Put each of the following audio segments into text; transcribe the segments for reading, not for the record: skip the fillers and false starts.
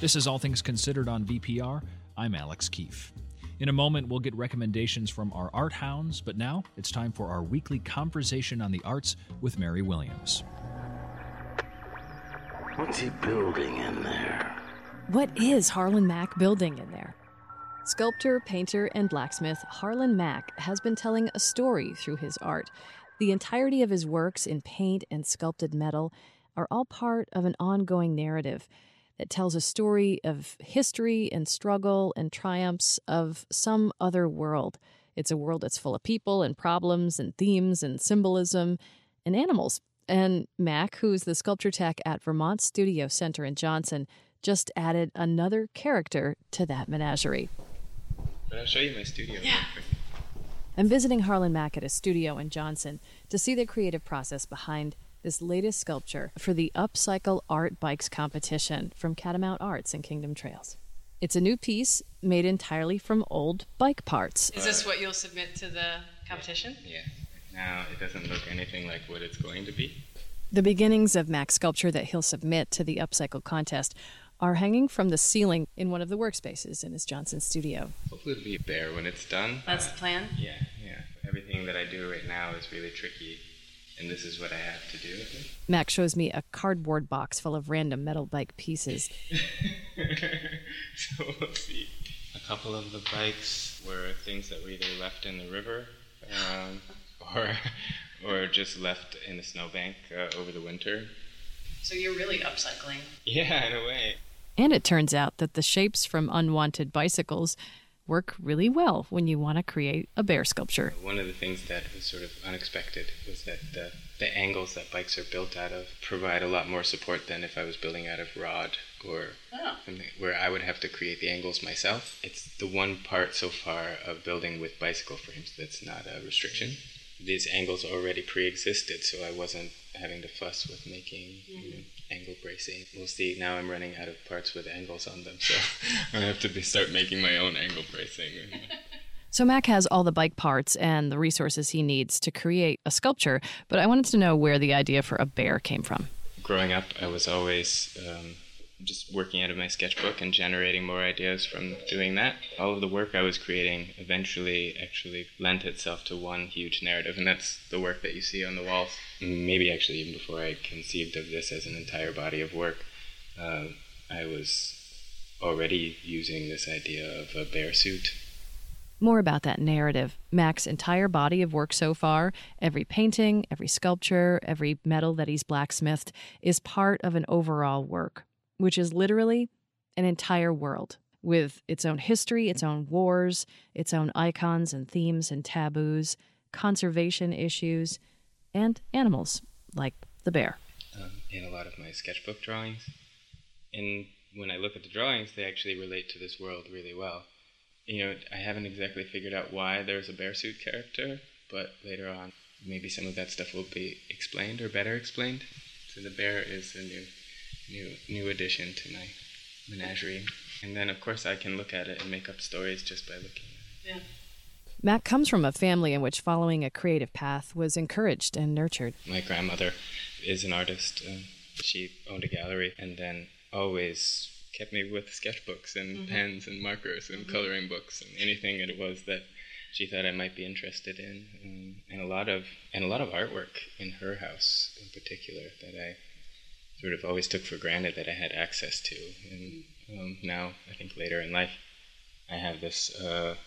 This is All Things Considered on VPR. I'm Alex Keefe. In a moment, we'll get recommendations from our art hounds, but now it's time for our weekly conversation on the arts with Mary Williams. What's he building in there? What is Harlan Mack building in there? Sculptor, painter, and blacksmith Harlan Mack has been telling a story through his art. The entirety of his works in paint and sculpted metal are all part of an ongoing narrative that tells a story of history and struggle and triumphs of some other world. It's a world that's full of people and problems and themes and symbolism and animals. And Mack, who's the sculpture tech at Vermont Studio Center in Johnson, just added another character to that menagerie. But I'll show you my studio. Yeah. I'm visiting Harlan Mack at his studio in Johnson to see the creative process behind this latest sculpture for the Upcycle Art Bikes competition from Catamount Arts and Kingdom Trails. It's a new piece made entirely from old bike parts. Is this what you'll submit to the competition? Yeah. Now it doesn't look anything like what it's going to be. The beginnings of Mack's sculpture that he'll submit to the Upcycle contest are hanging from the ceiling in one of the workspaces in his Johnson studio. Hopefully it'll be bare when it's done. That's the plan? Yeah. Everything that I do right now is really tricky, and this is what I have to do. Mack shows me a cardboard box full of random metal bike pieces. So we'll see. A couple of the bikes were things that were either left in the river, or just left in the snowbank over the winter. So you're really upcycling. Yeah, in a way. And it turns out that the shapes from unwanted bicycles work really well when you want to create a bear sculpture. One of the things that was sort of unexpected was that the angles that bikes are built out of provide a lot more support than if I was building out of rod or something where I would have to create the angles myself. It's the one part so far of building with bicycle frames that's not a restriction. These angles already pre-existed, so I wasn't having to fuss with making angle bracing. We'll see. Now I'm running out of parts with angles on them, so I have to start making my own angle bracing. So Mack has all the bike parts and the resources he needs to create a sculpture, but I wanted to know where the idea for a bear came from. Growing up, I was always just working out of my sketchbook and generating more ideas from doing that. All of the work I was creating eventually actually lent itself to one huge narrative, and that's the work that you see on the walls. Maybe actually even before I conceived of this as an entire body of work, I was already using this idea of a bear suit. More about that narrative. Mack's entire body of work so far, every painting, every sculpture, every metal that he's blacksmithed, is part of an overall work, which is literally an entire world with its own history, its own wars, its own icons and themes and taboos, conservation issues, and animals like the bear. In a lot of my sketchbook drawings. And when I look at the drawings, they actually relate to this world really well. You know, I haven't exactly figured out why there's a bear suit character, but later on, maybe some of that stuff will be explained or better explained. So the bear is a new addition to my menagerie. And then, of course, I can look at it and make up stories just by looking at it. Yeah. Mack comes from a family in which following a creative path was encouraged and nurtured. My grandmother is an artist. She owned a gallery and then always kept me with sketchbooks and pens and markers and coloring books and anything it was that she thought I might be interested in, and a lot of artwork in her house in particular that I sort of always took for granted that I had access to. And now, I think later in life, I have this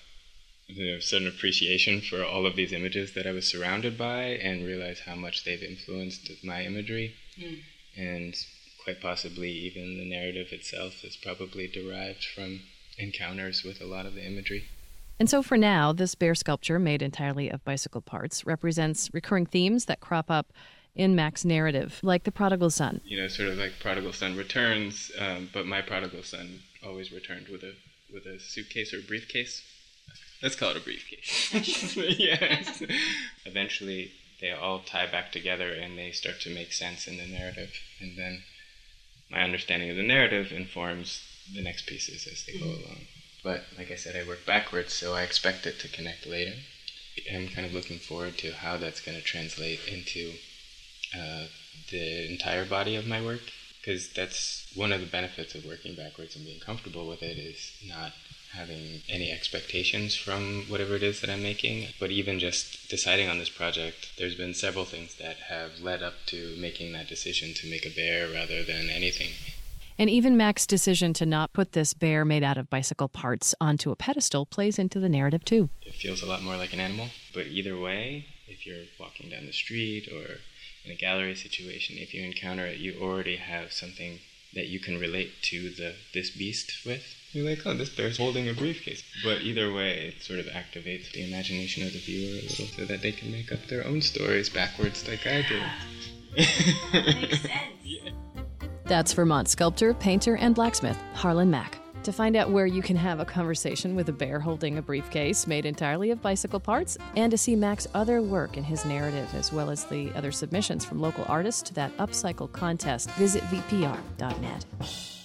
sudden appreciation for all of these images that I was surrounded by and realize how much they've influenced my imagery. And quite possibly even the narrative itself is probably derived from encounters with a lot of the imagery. And so for now, this bear sculpture, made entirely of bicycle parts, represents recurring themes that crop up in Mack's narrative, like the prodigal son. You know, sort of like prodigal son returns, but my prodigal son always returned with a suitcase or briefcase. Let's call it a briefcase. Yes. Eventually, they all tie back together and they start to make sense in the narrative. And then my understanding of the narrative informs the next pieces as they go along. But like I said, I work backwards, so I expect it to connect later. I'm kind of looking forward to how that's going to translate into the entire body of my work. because that's one of the benefits of working backwards and being comfortable with it, is not having any expectations from whatever it is that I'm making. But even just deciding on this project, there's been several things that have led up to making that decision to make a bear rather than anything. And even Mac's decision to not put this bear made out of bicycle parts onto a pedestal plays into the narrative too. It feels a lot more like an animal, but either way, if you're walking down the street or in a gallery situation, if you encounter it, you already have something that you can relate to this beast with. You're like, oh, this bear's holding a briefcase. But either way, it sort of activates the imagination of the viewer a little so that they can make up their own stories backwards like I did. Makes sense. Yeah. That's Vermont sculptor, painter, and blacksmith Harlan Mack. To find out where you can have a conversation with a bear holding a briefcase made entirely of bicycle parts, and to see Mac's other work in his narrative, as well as the other submissions from local artists to that upcycle contest, visit vpr.net.